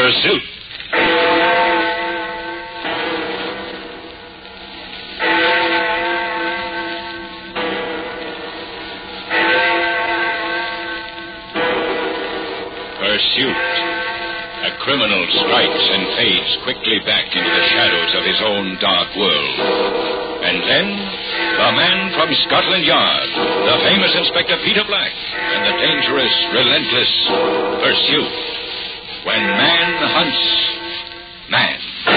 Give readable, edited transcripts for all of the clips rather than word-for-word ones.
Pursuit. Pursuit. A criminal strikes and fades quickly back into the shadows of his own dark world. And then, the man from Scotland Yard, the famous Inspector Peter Black, and the dangerous, relentless Pursuit. When man hunts man.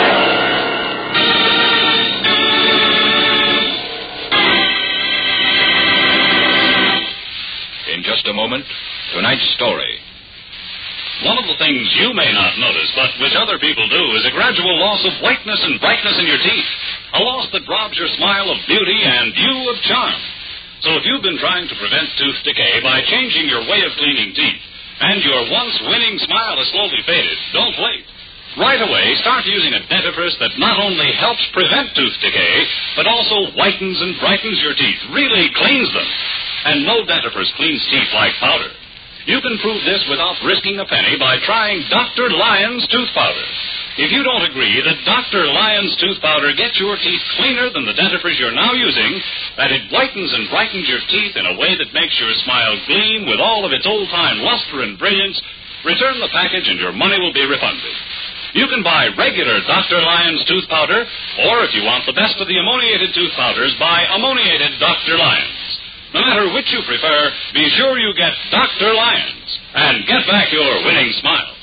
In just a moment, tonight's story. One of the things you may not notice, but which other people do, is a gradual loss of whiteness and brightness in your teeth. A loss that robs your smile of beauty and you of charm. So if you've been trying to prevent tooth decay by changing your way of cleaning teeth, and your once winning smile has slowly faded, don't wait. Right away, start using a dentifrice that not only helps prevent tooth decay, but also whitens and brightens your teeth, really cleans them. And no dentifrice cleans teeth like powder. You can prove this without risking a penny by trying Dr. Lyon's tooth powder. If you don't agree that Dr. Lyon's tooth powder gets your teeth cleaner than the dentifrice you're now using, that it whitens and brightens your teeth in a way that makes your smile gleam with all of its old-time luster and brilliance, return the package and your money will be refunded. You can buy regular Dr. Lyon's tooth powder, or if you want the best of the ammoniated tooth powders, buy ammoniated Dr. Lyon's. No matter which you prefer, be sure you get Dr. Lyon's and get back your winning smile.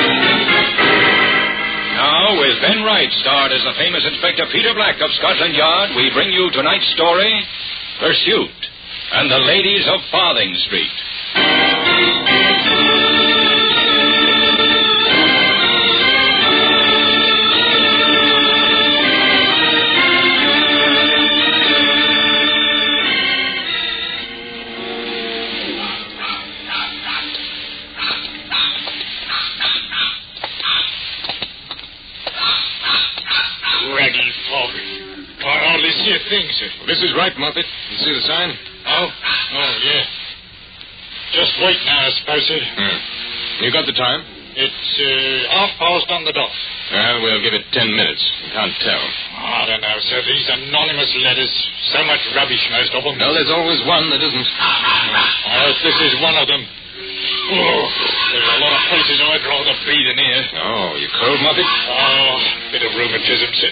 Now, with Ben Wright starred as the famous Inspector Peter Black of Scotland Yard, we bring you tonight's story, Pursuit, and the Ladies of Farthing Street. This is right, Moffat. You see the sign? Oh, yeah. Just wait now, I suppose, sir. You got the time? It's 1:30 on the dot. Well, we'll give it 10 minutes. You can't tell. I don't know, sir. These anonymous letters. So much rubbish, most of them. No, there's always one that isn't. I hope this is one of them. Oh, there's a lot of places I'd rather be than here. Oh, you cold, Moffat? Oh, bit of rheumatism, sir.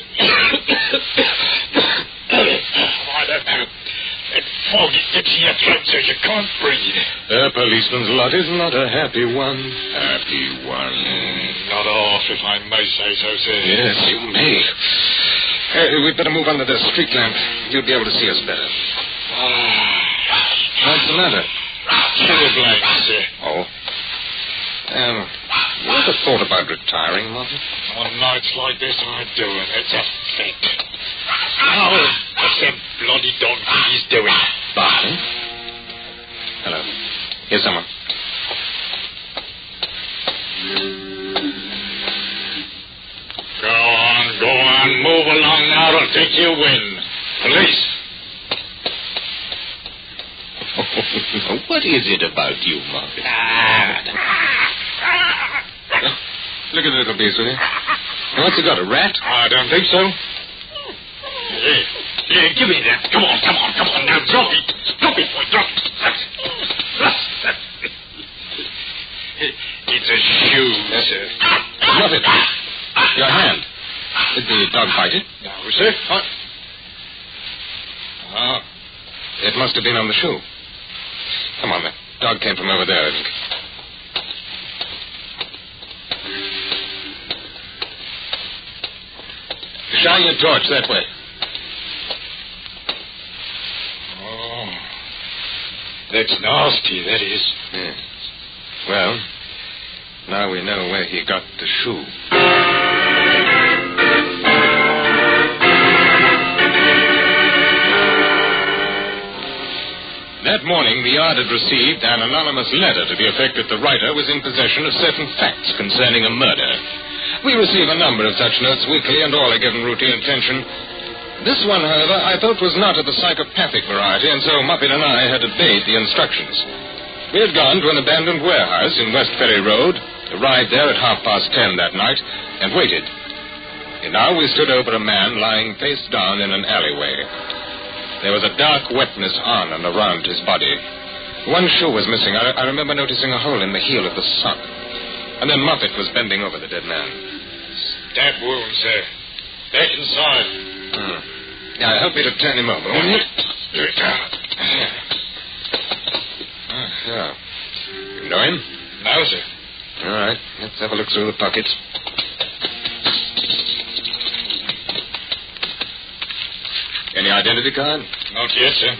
I don't know. That fog, it gets in your throat so you can't breathe. A policeman's lot is not a happy one. Happy one. Not half, if I may say so, sir. Yes, you may. We'd better move under the street lamp. You'll be able to see us better. What's the matter? Chilblains, sir. Oh. You ever thought about retiring, Moffat? On nights like this, I do, and it's a fact. Now, what's that bloody dog think he's doing? Barking? Hello. Here's someone. Go on, move along now, I'll take you in. Police. What is it about you, Moffat? Look at the little beast, will you? What's he got, a rat? I don't think so. Yeah, give me that. Come on, now, drop it. Drop it, boy, drop it. It's a shoe, sir. Moffat, your hand. Did the dog bite it? No, sir. What? Oh, it must have been on the shoe. Come on, the dog came from over there, I think. Shine your torch that way. Oh, that's nasty, that is. Yes. Well, now we know where he got the shoe. That morning, the Yard had received an anonymous letter to the effect that the writer was in possession of certain facts concerning a murder. We receive a number of such notes weekly, and all are given routine attention. This one, however, I felt was not of the psychopathic variety, and so Muppet and I had obeyed the instructions. We had gone to an abandoned warehouse in West Ferry Road, arrived there at 10:30 that night, and waited. And now we stood over a man lying face down in an alleyway. There was a dark wetness on and around his body. One shoe was missing. I remember noticing a hole in the heel of the sock. And then Moffat was bending over the dead man. Stab wound, sir. Back inside. Now, help me to turn him over, will you? Yeah. You know him? No, sir. All right. Let's have a look through the pockets. Any identity card? Not yet, sir.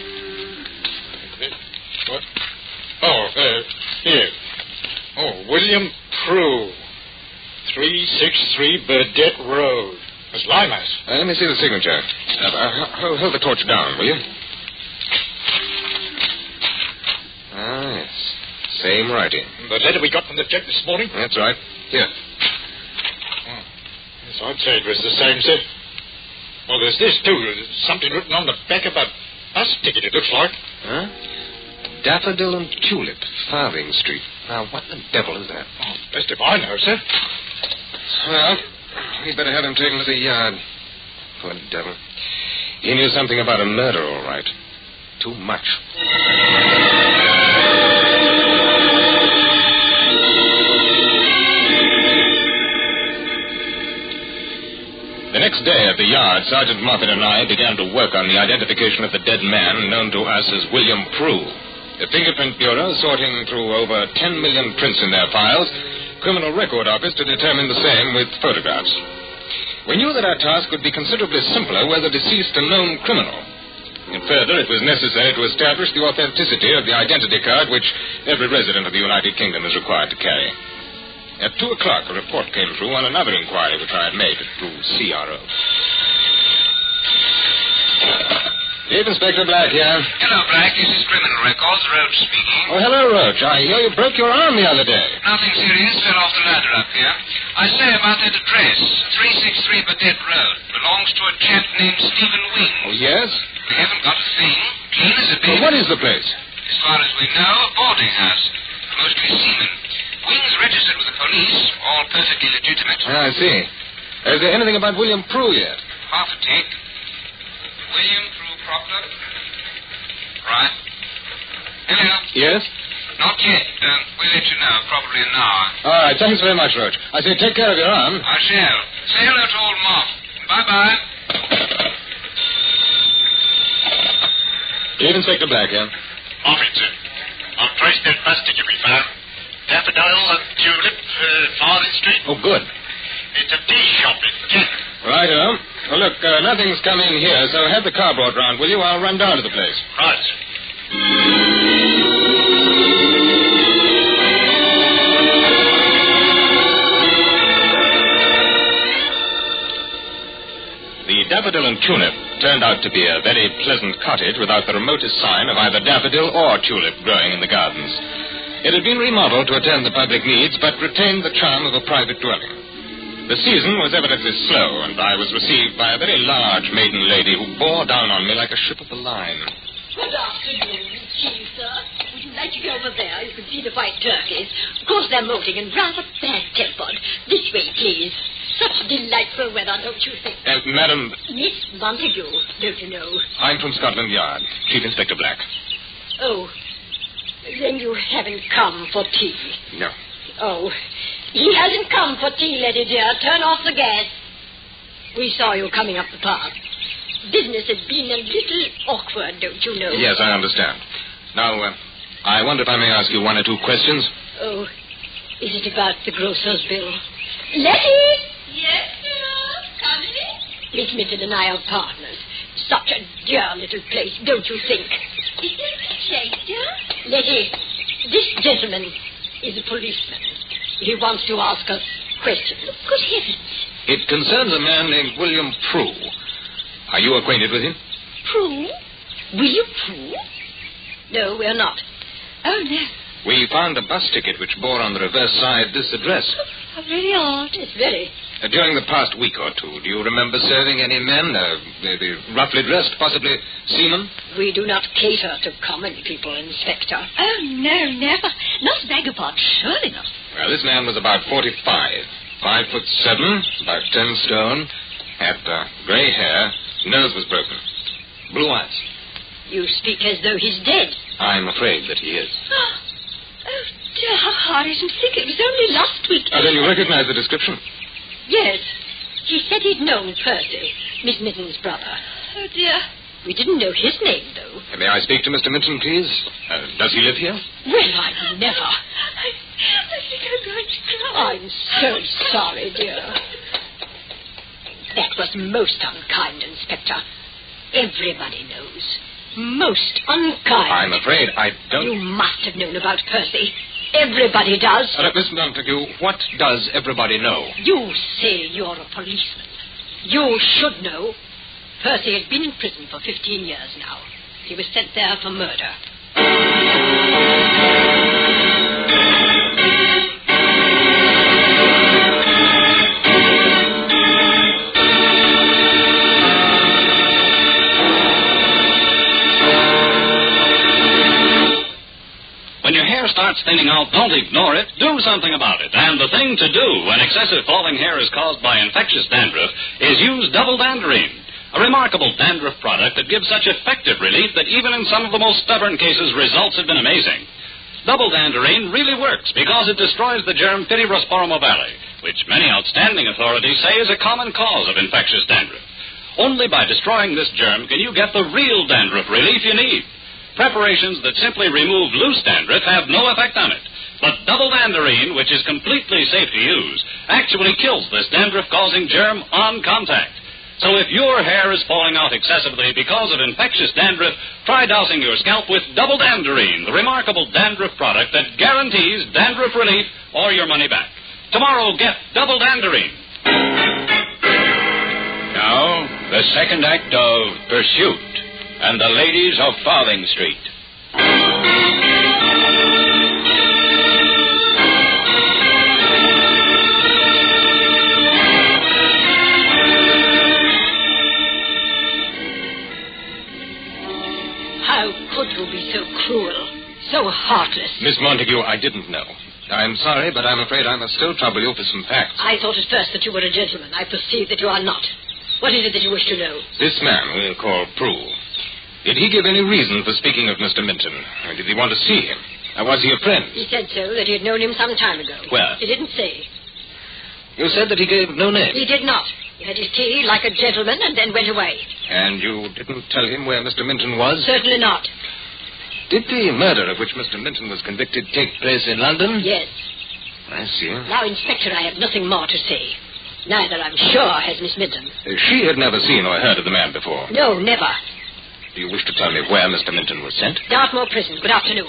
What? Oh, here. Oh, William Prue. 363 Burdett Road. That's Limehouse. Let me see the signature. Hold the torch down, will you? Ah, yes. Same writing. The letter we got from the jet this morning? That's right. Here. Yes, I'd say it was the same, sir. Well, there's this, too. There's something written on the back of a bus ticket, it looks like. Huh? Daffodil and Tulip, Farthing Street. Now, what the devil is that? Oh, best if I know, sir. Well, we'd better have him taken to the yard. Poor devil. He knew something about a murder, all right. Too much. The next day at the yard, Sergeant Moffat and I began to work on the identification of the dead man known to us as William Prue. The Fingerprint Bureau sorting through over 10 million prints in their files, Criminal Record Office to determine the same with photographs. We knew that our task would be considerably simpler were the deceased a known criminal. And further, it was necessary to establish the authenticity of the identity card which every resident of the United Kingdom is required to carry. At 2 o'clock, a report came through on another inquiry which I had made through CRO. Chief Inspector Black here. Hello, Black. This is Criminal Records. Roach speaking. Oh, hello, Roach. I hear you broke your arm the other day. Nothing serious. Fell off the ladder up here. I say about that address. 363 Burdett Road. Belongs to a chap named Stephen Wings. Oh, yes? We haven't got a thing. Clean as a bed. Well, what is the place? As far as we know, a boarding house. Mostly seamen. Wings registered with the police. All perfectly legitimate. I see. Is there anything about William Prue yet? Half a tick. William Prue Proctor. Right. Hello. Yes? Not yet. We'll let you know. Probably an hour. All right. Thanks very much, Roach. I say take care of your arm. I shall. Say hello to old Moff. Bye-bye. Chief Inspector Black here. Officer, I've traced that bus ticket we found. Daffodil and Tulip, Farthing Street. Oh, good. It's a tea shop in Kent. Righto. Well, look, nothing's come in here, so have the car brought round, will you? I'll run down to the place. Right, sir. The Daffodil and Tulip turned out to be a very pleasant cottage without the remotest sign of either daffodil or tulip growing in the gardens. It had been remodeled to attend the public needs, but retained the charm of a private dwelling. The season was evidently slow, and I was received by a very large maiden lady who bore down on me like a ship of the line. Good afternoon, Chief, sir. Would you like to go over there? You can see the white turkeys. Of course, they're molting and rather bad-tempered. This way, please. Such delightful weather, don't you think? Madam... Miss Montague, don't you know? I'm from Scotland Yard. Chief Inspector Black. Oh, then you haven't come for tea. No. Oh, he hasn't come for tea, Letty dear. Turn off the gas. We saw you coming up the path. Business has been a little awkward, don't you know? Yes, I understand. Now, I wonder if I may ask you one or two questions? Oh, is it about the grocer's bill? Letty! Yes, sir. Come in. Miss Mitchell and I are partners. Such a dear little place, don't you think? Is there a shake, dear? Letty, this gentleman is a policeman. He wants to ask us questions. Good heavens. It concerns a man named William Prue. Are you acquainted with him? Prue? William Prue? No, we're not. Oh, no. We found a bus ticket which bore on the reverse side this address. How very odd. It's very. During the past week or two, do you remember serving any men, maybe roughly dressed, possibly seamen? We do not cater to common people, Inspector. Oh, no, never. Not vagabonds, surely not. Well, this man was about 45, 5'7", about 10 stone, had grey hair, nose was broken, blue eyes. You speak as though he's dead. I'm afraid that he is. Oh, dear, how hard I didn't think. It was only last week. Then you recognize the description? Yes. He said he'd known Percy, Miss Minton's brother. Oh, dear. We didn't know his name, though. May I speak to Mr. Minton, please? Does he live here? Well, I'd never. I think I'm going to cry. I'm so sorry, dear. That was most unkind, Inspector. Everybody knows. Most unkind. I'm afraid I don't... You must have known about Percy. Everybody does. Miss Montague, what does everybody know? You say you're a policeman. You should know. Percy has been in prison for 15 years now. He was sent there for murder. When your hair starts thinning out, don't ignore it. Do something about it. And the thing to do when excessive falling hair is caused by infectious dandruff is use Double Danderine, a remarkable dandruff product that gives such effective relief that even in some of the most stubborn cases, results have been amazing. Double Danderine really works because it destroys the germ Pityrosporum ovale, which many outstanding authorities say is a common cause of infectious dandruff. Only by destroying this germ can you get the real dandruff relief you need. Preparations that simply remove loose dandruff have no effect on it. But Double Danderine, which is completely safe to use, actually kills this dandruff-causing germ on contact. So if your hair is falling out excessively because of infectious dandruff, try dousing your scalp with Double Danderine, the remarkable dandruff product that guarantees dandruff relief or your money back. Tomorrow, get Double Danderine. Now, the second act of Pursuit and the Ladies of Farthing Street. How could you be so cruel, so heartless? Miss Montague, I didn't know. I'm sorry, but I'm afraid I must still trouble you for some facts. I thought at first that you were a gentleman. I perceive that you are not. What is it that you wish to know? This man we'll call Prue. Did he give any reason for speaking of Mr. Minton? Or did he want to see him? Was he a friend? He said so, that he had known him some time ago. Where? He didn't say. You said that he gave no name. He did not. He had his tea like a gentleman and then went away. And you didn't tell him where Mr. Minton was? Certainly not. Did the murder of which Mr. Minton was convicted take place in London? Yes. I see. Now, Inspector, I have nothing more to say. Neither, I'm sure, has Miss Minton. She had never seen or heard of the man before. No, never. Do you wish to tell me where Mr. Minton was sent? Dartmoor Prison. Good afternoon.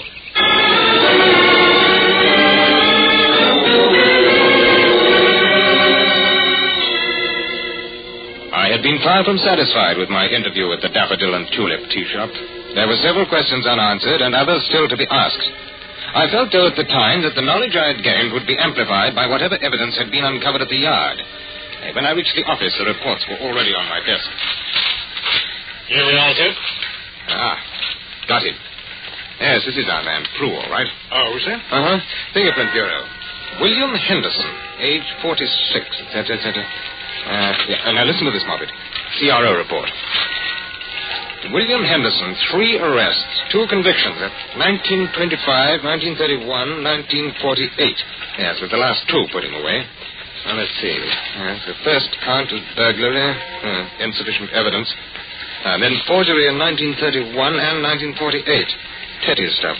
I had been far from satisfied with my interview at the Daffodil and Tulip tea shop. There were several questions unanswered and others still to be asked. I felt, though, at the time that the knowledge I had gained would be amplified by whatever evidence had been uncovered at the yard. When I reached the office, the reports were already on my desk. Here we are, sir. Got him. Yes, this is our man, Prue, all right. Oh, sir? Uh-huh. Fingerprint Bureau. William Henderson, age 46, etc., etc. Now listen to this, Moffat. CRO report. William Henderson, 3 arrests, 2 convictions at 1925, 1931, 1948. Yes, with the last 2 putting away. Now, let's see. The first count is burglary, insufficient evidence. Then forgery in 1931 and 1948. Petty stuff.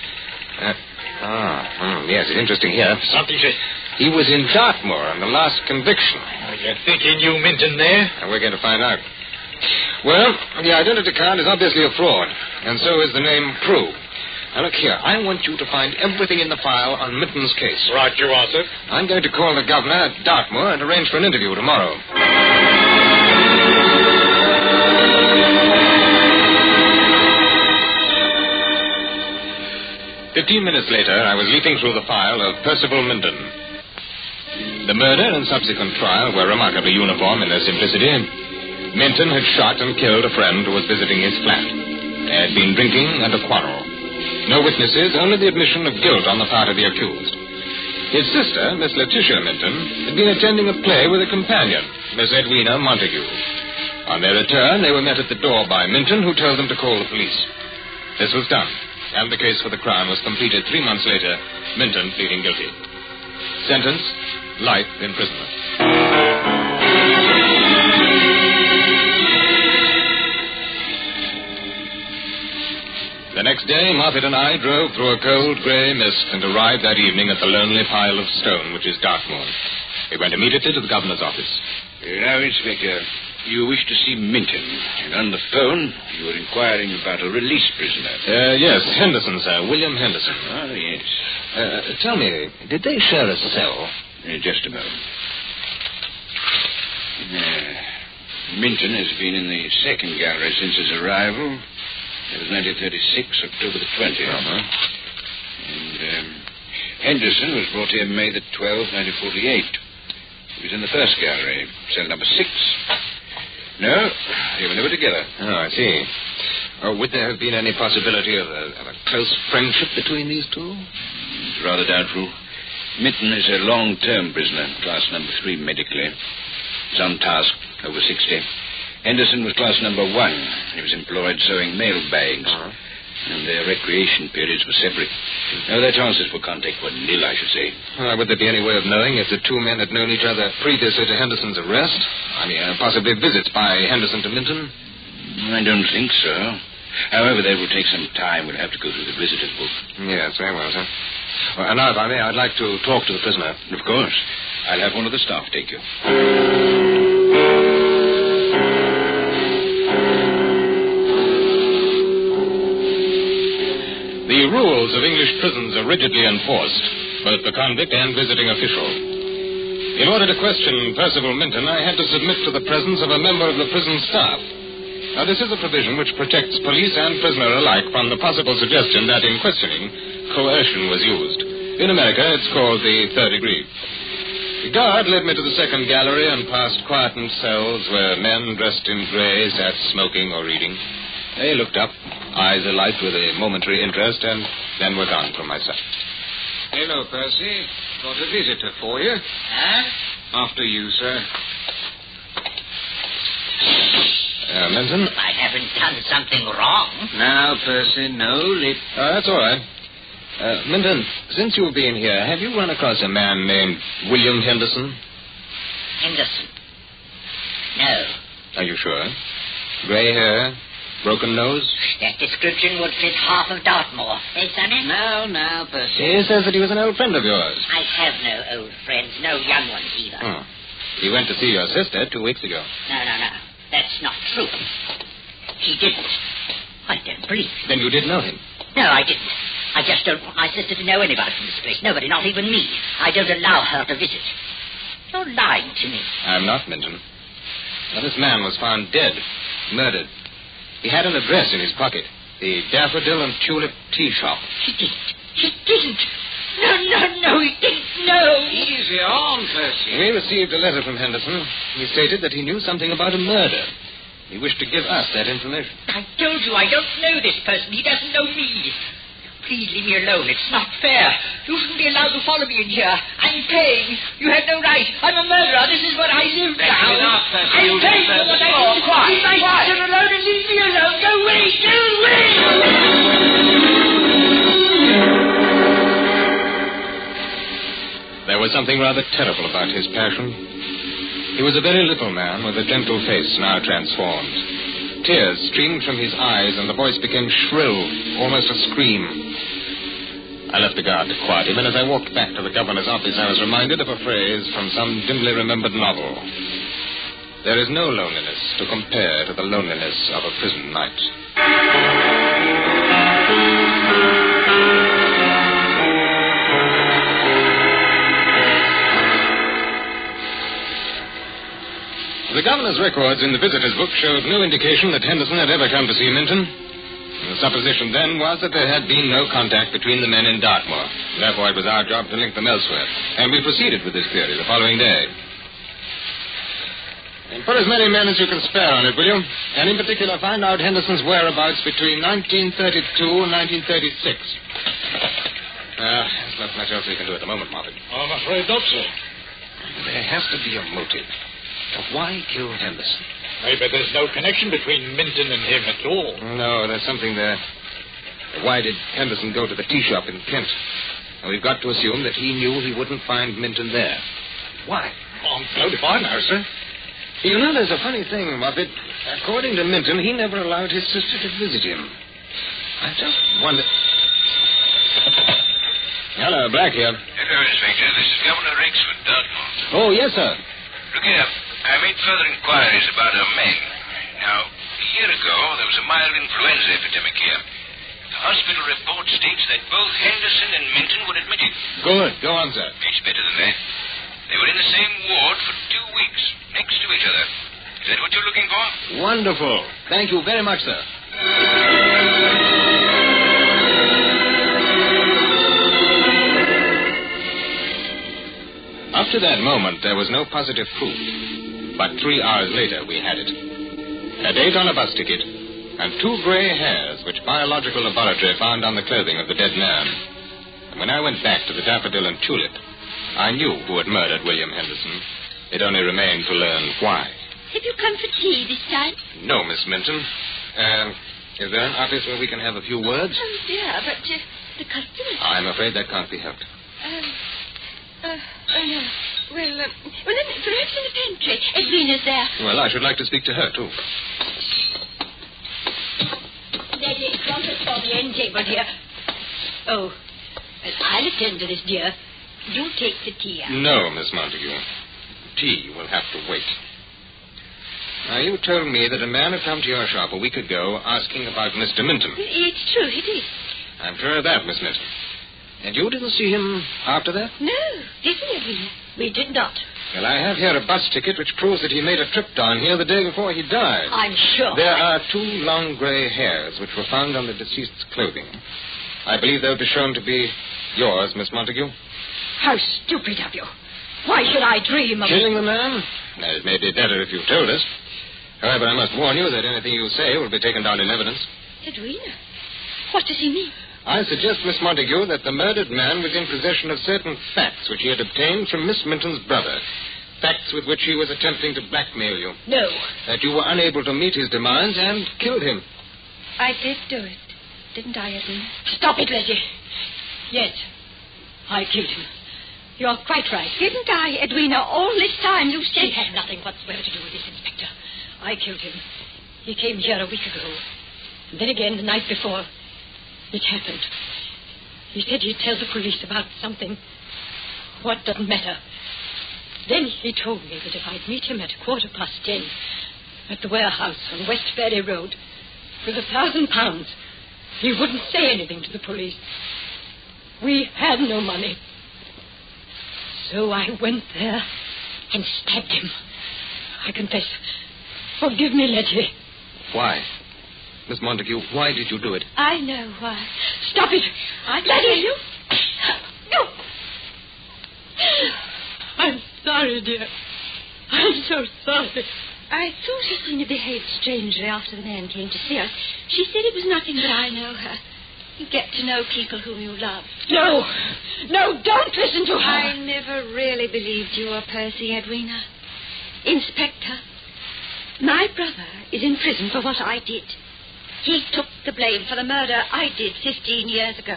Yes, it's interesting here. Something, sir. He was in Dartmoor on the last conviction. You're thinking you Minton there? We're going to find out. Well, the identity card is obviously a fraud, and so is the name Prue. Now, look here. I want you to find everything in the file on Minton's case. Right, you are, sir. I'm going to call the governor at Dartmoor and arrange for an interview tomorrow. 15 minutes later, I was leafing through the file of Percival Minton. The murder and subsequent trial were remarkably uniform in their simplicity. Minton had shot and killed a friend who was visiting his flat. They had been drinking and a quarrel. No witnesses, only the admission of guilt on the part of the accused. His sister, Miss Letitia Minton, had been attending a play with a companion, Miss Edwina Montague. On their return, they were met at the door by Minton, who told them to call the police. This was done, and the case for the Crown was completed 3 months later, Minton pleading guilty. Sentence, life imprisonment. The next day, Moffat and I drove through a cold, grey mist and arrived that evening at the lonely pile of stone, which is Dartmoor. We went immediately to the governor's office. Now, Inspector, you wish to see Minton, and on the phone you were inquiring about a released prisoner. Yes, Henderson, sir. William Henderson. Oh, yes. Tell me, did they share a cell? Just a moment. Minton has been in the second gallery since his arrival. It was 1936, October the 20th. Uh-huh. And Henderson was brought here May the 12th, 1948. He was in the first gallery, cell number 6. No, they were never together. Oh, I see. Would there have been any possibility of a close friendship between these two? It's rather doubtful. Minton is a long-term prisoner, class number 3 medically. He's on task, over 60. Henderson was class number 1. He was employed sewing mail bags. Uh-huh. And their recreation periods were separate. No, their chances for contact were nil, I should say. Would there be any way of knowing if the two men had known each other previously to Henderson's arrest? I mean, possibly visits by Henderson to Minton? I don't think so. However, that will take some time. We'll have to go through the visitor's book. Yes, very well, sir. Well, now, if I may, I'd like to talk to the prisoner. Of course. I'll have one of the staff take you. The rules of English prisons are rigidly enforced, both the convict and visiting official. In order to question Percival Minton, I had to submit to the presence of a member of the prison staff. Now, this is a provision which protects police and prisoner alike from the possible suggestion that in questioning, coercion was used. In America, it's called the third degree. The guard led me to the second gallery and past quiet-ened cells where men dressed in grey sat smoking or reading. They looked up, eyes alight with a momentary interest, and then were gone from my sight. Hello, Percy. Got a visitor for you. Huh? After you, sir. Minton? I haven't done something wrong. Now, Percy, no lip. That's all right. Minton, since you've been here, have you run across a man named William Henderson? Henderson? No. Are you sure? Gray hair, broken nose? That description would fit half of Dartmoor. Eh, Sonny? Now, Percy. He says that he was an old friend of yours. I have no old friends, no young ones either. Oh. He went to see your sister 2 weeks ago. No. That's not true. He didn't. I don't believe it. Then you did know him? No, I didn't. I just don't want my sister to know anybody from this place. Nobody, not even me. I don't allow her to visit. You're lying to me. I'm not, Minton. Now, this man was found dead, murdered. He had an address in his pocket. The Daffodil and Tulip Tea Shop. He didn't. No, he didn't. No. Easy on, Percy. We received a letter from Henderson. He stated that he knew something about a murder. He wished to give us that information. I told you I don't know this person. He doesn't know me. Please leave me alone. It's not fair. You shouldn't be allowed to follow me in here. I'm paying. You have no right. I'm a murderer. This is what I live now. enough, Percy. I'm paying for what I do. Leave my sister alone and leave me alone. Go away. Go away. There was something rather terrible about his passion. He was a very little man with a gentle face now transformed. Tears streamed from his eyes, and the voice became shrill, almost a scream. I left the guard to quiet him, and as I walked back to the governor's office, I was reminded of a phrase from some dimly remembered novel. There is no loneliness to compare to the loneliness of a prison night. The governor's records in the visitor's book showed no indication that Henderson had ever come to see Minton. The supposition then was that there had been no contact between the men in Dartmoor. Therefore, it was our job to link them elsewhere. And we proceeded with this theory the following day. And put as many men as you can spare on it, will you? And in particular, find out Henderson's whereabouts between 1932 and 1936. There's not much else we can do at the moment, Moffat. I'm afraid not, sir. There has to be a motive. Why kill Henderson? Maybe there's no connection between Minton and him at all. No, there's something there. Why did Henderson go to the tea shop in Kent? And we've got to assume that he knew he wouldn't find Minton there. Why? I'm blowed if I know, sir. You know, there's a funny thing, Moffat. According to Minton, he never allowed his sister to visit him. I just wonder... Hello, Black here. Hello, Inspector. This is Governor Rexford, Dartmouth. Oh, yes, sir. Look here. I made further inquiries about her men. Now, a year ago, there was a mild influenza epidemic here. The hospital report states that both Henderson and Minton were admitted. Good. Go on, sir. It's better than that. They were in the same ward for 2 weeks, next to each other. Is that what you're looking for? Wonderful. Thank you very much, sir. Up to that moment, there was no positive proof. But 3 hours later, we had it. A date on a bus ticket, and 2 gray hairs which biological laboratory found on the clothing of the dead man. And when I went back to the Daffodil and Tulip, I knew who had murdered William Henderson. It only remained to learn why. Have you come for tea this time? No, Miss Minton. Is there an office where we can have a few words? Oh, dear, but the customers... I'm afraid that can't be helped. No. Well, then, perhaps in the pantry. Edwina's there. Well, I should like to speak to her, too. There's a trumpet for the end table, dear. Oh, well, I'll attend to this, dear. You take the tea out. No, Miss Montague. Tea will have to wait. Now, you told me that a man had come to your shop a week ago asking about Mr. Minton. It's true, it is. I'm sure of that, Miss Minton. And you didn't see him after that? No, didn't Edwina? We did not. Well, I have here a bus ticket which proves that he made a trip down here the day before he died. I'm sure. There are 2 long gray hairs which were found on the deceased's clothing. I believe they'll be shown to be yours, Miss Montague. How stupid of you. Why should I dream of... Killing the man? It may be better if you told us. However, I must warn you that anything you say will be taken down in evidence. Edwina? What does he mean? I suggest, Miss Montague, that the murdered man was in possession of certain facts which he had obtained from Miss Minton's brother. Facts with which he was attempting to blackmail you. No. That you were unable to meet his demands and killed him. I did do it, didn't I, Edwina? Stop it, Letty. Yes, I killed him. You're quite right. Didn't I, Edwina? All this time you said... He had nothing whatsoever to do with this, Inspector. I killed him. He came here a week ago. And then again the night before. It happened. He said he'd tell the police about something. What doesn't matter. Then he told me that if I'd meet him at 10:15 at the warehouse on West Ferry Road with £1,000, he wouldn't say anything to the police. We had no money. So I went there and stabbed him. I confess. Forgive me, Letty. Why? Miss Montague, why did you do it? I know why. Stop it. Letty, you... No. I'm sorry, dear. I'm so sorry. I thought Edwina behaved strangely after the man came to see us. She said it was nothing, but I know her. You get to know people whom you love. No. No, don't listen to her. I never really believed you were Percy, Edwina. Inspector, my brother is in prison for what I did. He took the blame for the murder I did 15 years ago.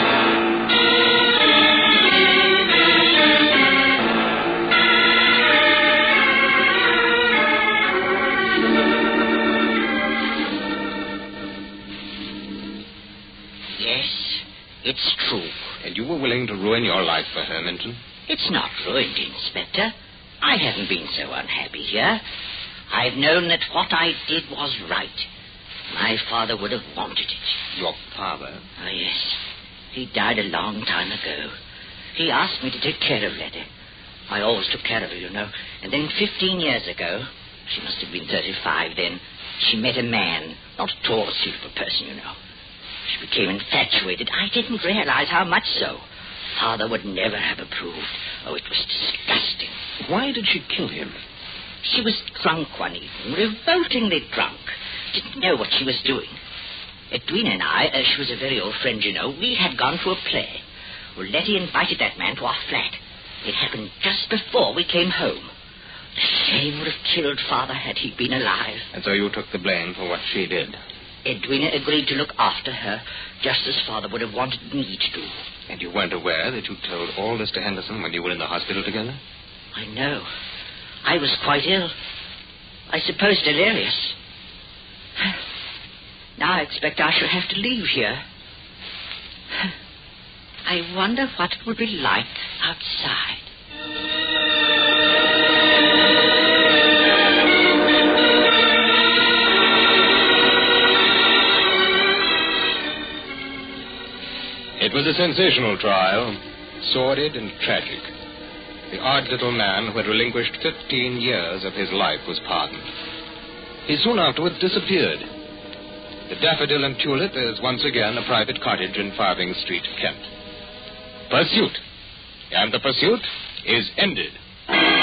Yes, it's true. And you were willing to ruin your life for her, Minton? It's not ruined, Inspector. I haven't been so unhappy here. I've known that what I did was right. My father would have wanted it. Your father? Oh, yes. He died a long time ago. He asked me to take care of Letty. I always took care of her, you know. And then 15 years ago, she must have been 35 then, she met a man, not a tall, suitable person, you know. She became infatuated. I didn't realize how much so. Father would never have approved. Oh, it was disgusting. Why did she kill him? She was drunk one evening, revoltingly drunk. Didn't know what she was doing. Edwina and I, she was a very old friend, you know, we had gone to a play. Well, Letty invited that man to our flat. It happened just before we came home. The shame would have killed Father had he been alive. And so you took the blame for what she did. Edwina agreed to look after her, just as Father would have wanted me to do. And you weren't aware that you told all this to Henderson when you were in the hospital together? I know. I was quite ill. I suppose delirious. Now I expect I shall have to leave here. I wonder what it would be like outside. It was a sensational trial, sordid and tragic. The odd little man who had relinquished 15 years of his life was pardoned. He soon afterwards disappeared. The Daffodil and Tulip is once again a private cottage in Farthing Street, Kent. Pursuit. And the pursuit is ended.